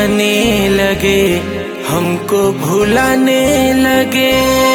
चुराने लगे, हमको भुलाने लगे।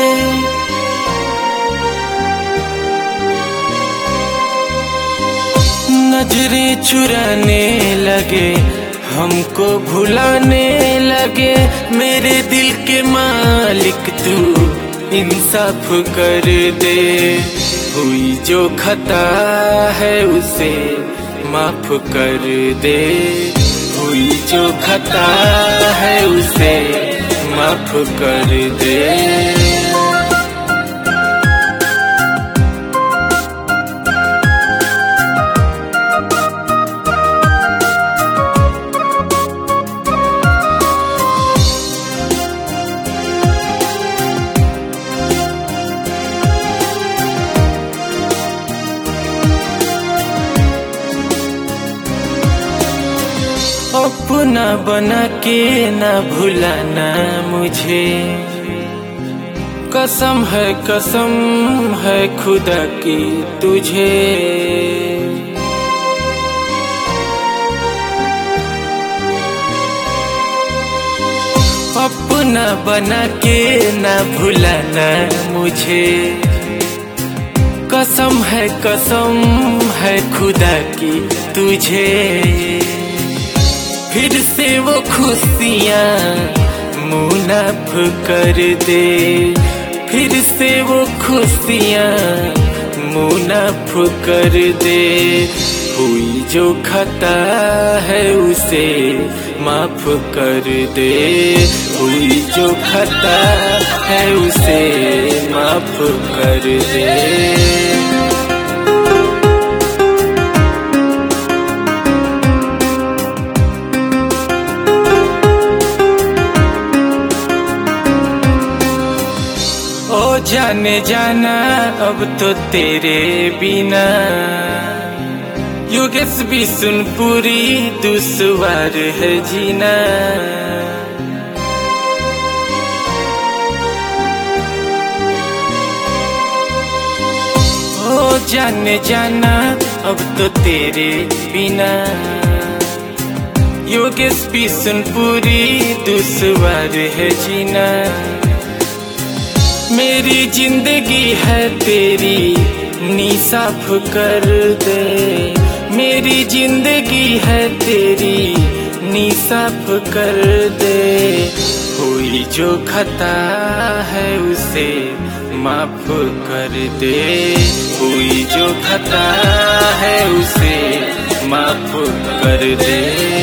नजरें चुराने लगे, हमको भुलाने लगे। मेरे दिल के मालिक तू इंसाफ कर दे, हुई जो खता है उसे माफ कर दे, हुई जो खता है उसे माफ कर दे। अपना बना के ना भुलाना मुझे, कसम है खुदा की तुझे। अपना बना के ना भुलाना मुझे, कसम है खुदा की तुझे। फिर से वो खुशियाँ मुनाफ कर दे, फिर से वो खुशियाँ मुनाफ कर दे। हुई जो खता है उसे माफ कर दे, हुई जो खता है उसे माफ कर दे। ओ जाने जाना अब तो तेरे बिना, योगेश भी सुन पूरी दुश्वार है जीना। ओ जाने जाना अब तो तेरे बिना, योगेश भी सुन पूरी दुश्वार है जीना। मेरी जिंदगी है तेरी नी साफ कर दे, मेरी जिंदगी है तेरी नी साफ कर दे। हुई जो खता है उसे माफ कर दे, हुई जो खता है उसे माफ कर दे।